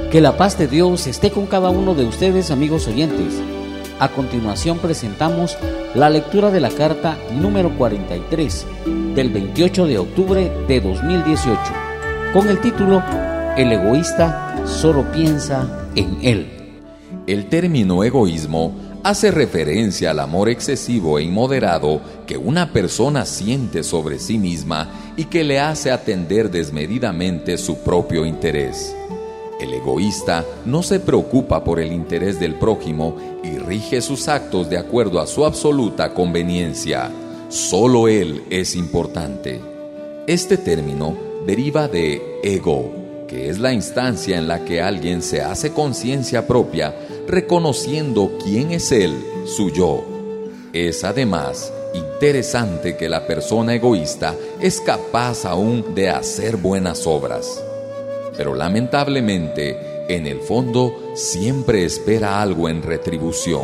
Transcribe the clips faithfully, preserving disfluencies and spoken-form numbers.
Que la paz de Dios esté con cada uno de ustedes, amigos oyentes. A continuación presentamos la lectura de la carta número cuarenta y tres del veintiocho de octubre de dos mil dieciocho, con el título El egoísta solo piensa en él. El término egoísmo hace referencia al amor excesivo e inmoderado que una persona siente sobre sí misma y que le hace atender desmedidamente su propio interés. El egoísta no se preocupa por el interés del prójimo y rige sus actos de acuerdo a su absoluta conveniencia. Solo él es importante. Este término deriva de ego, que es la instancia en la que alguien se hace conciencia propia, reconociendo quién es él, su yo. Es además interesante que la persona egoísta es capaz aún de hacer buenas obras. Pero lamentablemente, en el fondo, siempre espera algo en retribución.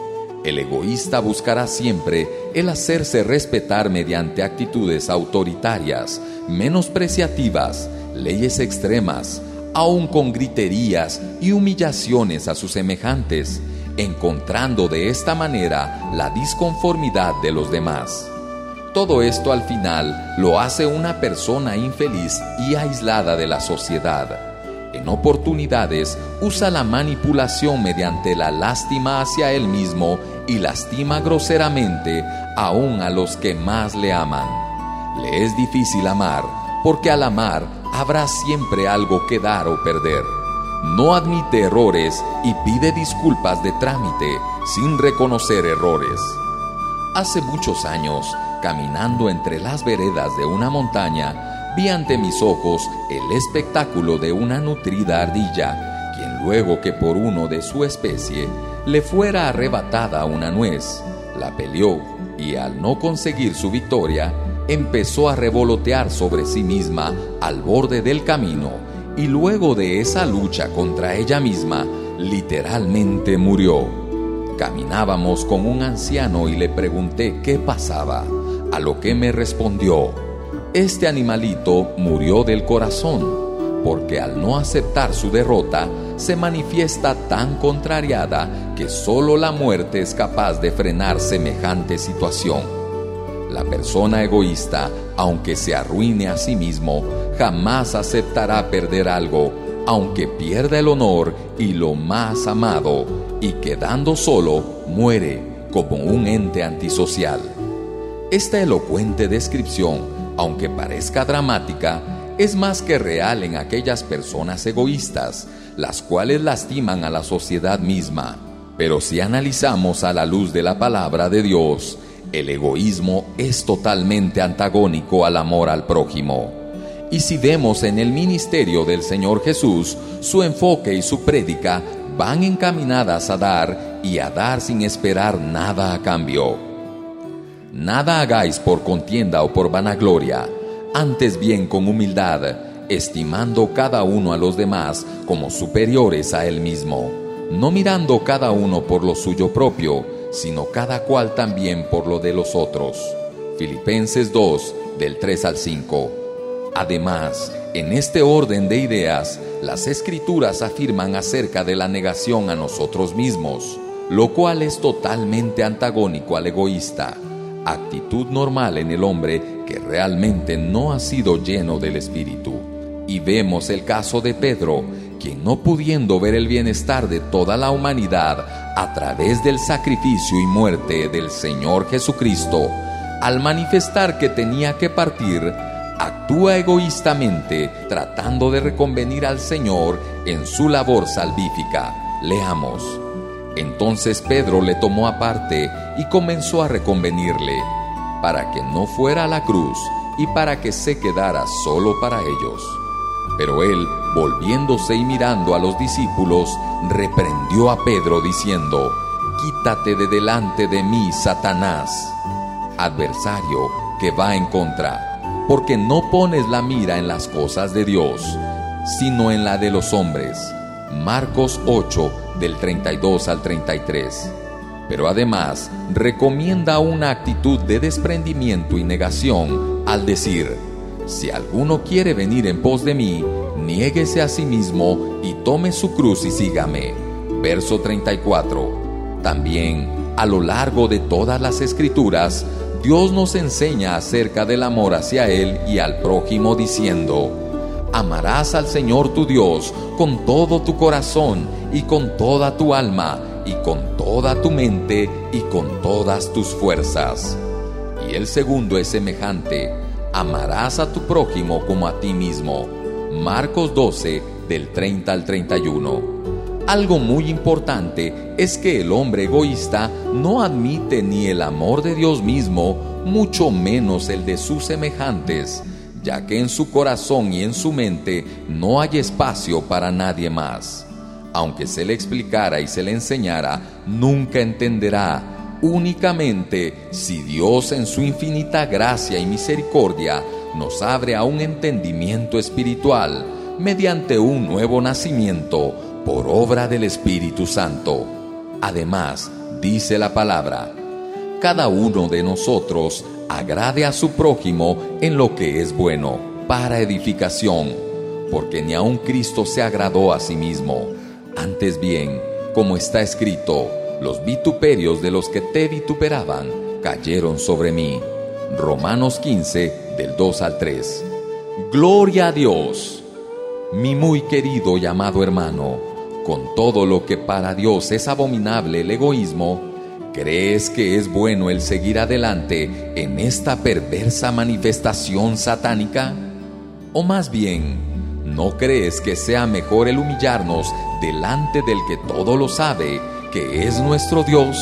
El egoísta buscará siempre el hacerse respetar mediante actitudes autoritarias, menospreciativas, leyes extremas, aun con griterías y humillaciones a sus semejantes, encontrando de esta manera la disconformidad de los demás. Todo esto al final lo hace una persona infeliz y aislada de la sociedad. En oportunidades usa la manipulación mediante la lástima hacia él mismo y lastima groseramente aún a los que más le aman. Le es difícil amar, porque al amar habrá siempre algo que dar o perder. No admite errores y pide disculpas de trámite sin reconocer errores. Hace muchos años, caminando entre las veredas de una montaña, vi ante mis ojos el espectáculo de una nutrida ardilla, quien luego que por uno de su especie le fuera arrebatada una nuez, la peleó y al no conseguir su victoria, empezó a revolotear sobre sí misma al borde del camino y luego de esa lucha contra ella misma, literalmente murió. Caminábamos con un anciano y le pregunté qué pasaba, a lo que me respondió: este animalito murió del corazón, porque al no aceptar su derrota, se manifiesta tan contrariada que solo la muerte es capaz de frenar semejante situación. La persona egoísta, aunque se arruine a sí mismo, jamás aceptará perder algo, aunque pierda el honor y lo más amado, y quedando solo, muere como un ente antisocial. Esta elocuente descripción, aunque parezca dramática, es más que real en aquellas personas egoístas, las cuales lastiman a la sociedad misma. Pero si analizamos a la luz de la palabra de Dios, el egoísmo es totalmente antagónico al amor al prójimo. Y si vemos en el ministerio del Señor Jesús, su enfoque y su prédica van encaminadas a dar y a dar sin esperar nada a cambio. Nada hagáis por contienda o por vanagloria, antes bien con humildad, estimando cada uno a los demás como superiores a él mismo, no mirando cada uno por lo suyo propio, sino cada cual también por lo de los otros. Filipenses dos, del tres al cinco. Además, en este orden de ideas, las Escrituras afirman acerca de la negación a nosotros mismos, lo cual es totalmente antagónico al egoísta, actitud normal en el hombre que realmente no ha sido lleno del Espíritu. Y vemos el caso de Pedro, quien no pudiendo ver el bienestar de toda la humanidad a través del sacrificio y muerte del Señor Jesucristo, al manifestar que tenía que partir, actúa egoístamente tratando de reconvenir al Señor en su labor salvífica. Leamos. Entonces Pedro le tomó aparte y comenzó a reconvenirle, para que no fuera a la cruz y para que se quedara solo para ellos. Pero él, volviéndose y mirando a los discípulos, reprendió a Pedro diciendo: «Quítate de delante de mí, Satanás, adversario que va en contra, porque no pones la mira en las cosas de Dios, sino en la de los hombres». Marcos ocho, del treinta y dos al treinta y tres. Pero además recomienda una actitud de desprendimiento y negación al decir: Si alguno quiere venir en pos de mí, niéguese a sí mismo y tome su cruz y sígame. Verso treinta y cuatro. También, a lo largo de todas las Escrituras, Dios nos enseña acerca del amor hacia Él y al prójimo diciendo: amarás al Señor tu Dios con todo tu corazón y con toda tu alma y con toda tu mente y con todas tus fuerzas. Y el segundo es semejante: amarás a tu prójimo como a ti mismo. Marcos doce, del treinta al treinta y uno. Algo muy importante es que el hombre egoísta no admite ni el amor de Dios mismo, mucho menos el de sus semejantes, ya que en su corazón y en su mente no hay espacio para nadie más. Aunque se le explicara y se le enseñara, nunca entenderá. Únicamente si Dios en su infinita gracia y misericordia nos abre a un entendimiento espiritual mediante un nuevo nacimiento por obra del Espíritu Santo. Además, dice la palabra: cada uno de nosotros agrade a su prójimo en lo que es bueno, para edificación, porque ni aun Cristo se agradó a sí mismo. Antes bien, como está escrito: los vituperios de los que te vituperaban cayeron sobre mí. Romanos quince, del dos al tres. Gloria a Dios. Mi muy querido y amado hermano, con todo lo que para Dios es abominable el egoísmo, ¿crees que es bueno el seguir adelante en esta perversa manifestación satánica? O más bien, ¿no crees que sea mejor el humillarnos delante del que todo lo sabe, que es nuestro Dios?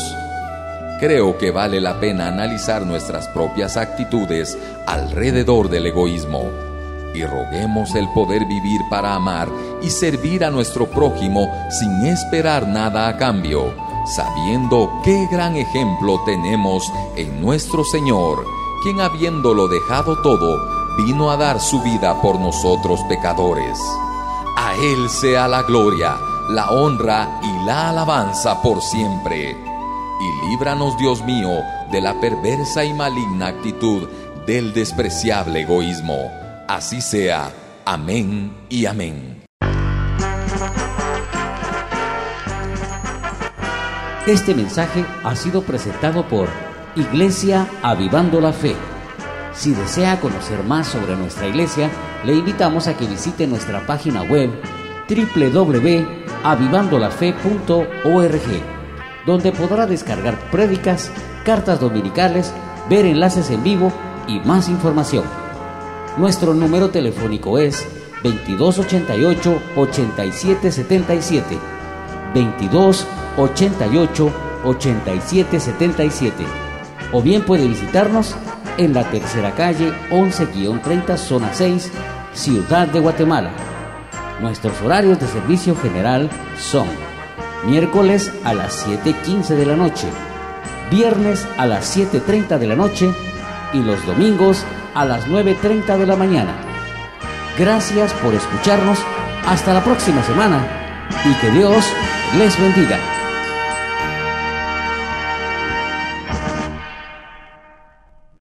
Creo que vale la pena analizar nuestras propias actitudes alrededor del egoísmo y roguemos el poder vivir para amar y servir a nuestro prójimo sin esperar nada a cambio, sabiendo qué gran ejemplo tenemos en nuestro Señor, quien habiéndolo dejado todo, vino a dar su vida por nosotros pecadores. A Él sea la gloria, la honra y la alabanza por siempre. Y líbranos, Dios mío, de la perversa y maligna actitud del despreciable egoísmo. Así sea. Amén y amén. Este mensaje ha sido presentado por Iglesia Avivando la Fe. Si desea conocer más sobre nuestra iglesia, le invitamos a que visite nuestra página web doble u doble u doble u punto avivando la fe punto org, donde podrá descargar prédicas, cartas dominicales, ver enlaces en vivo y más información. Nuestro número telefónico es veintidós ochenta y ocho, ochenta y siete setenta y siete, veintidós ochenta y ocho, ochenta y siete setenta y siete, o bien puede visitarnos en la tercera calle once treinta, zona seis, Ciudad de Guatemala. Nuestros horarios de servicio general son miércoles a las siete quince de la noche, viernes a las siete treinta de la noche y los domingos a las nueve treinta de la mañana. Gracias por escucharnos. Hasta la próxima semana y que Dios les bendiga.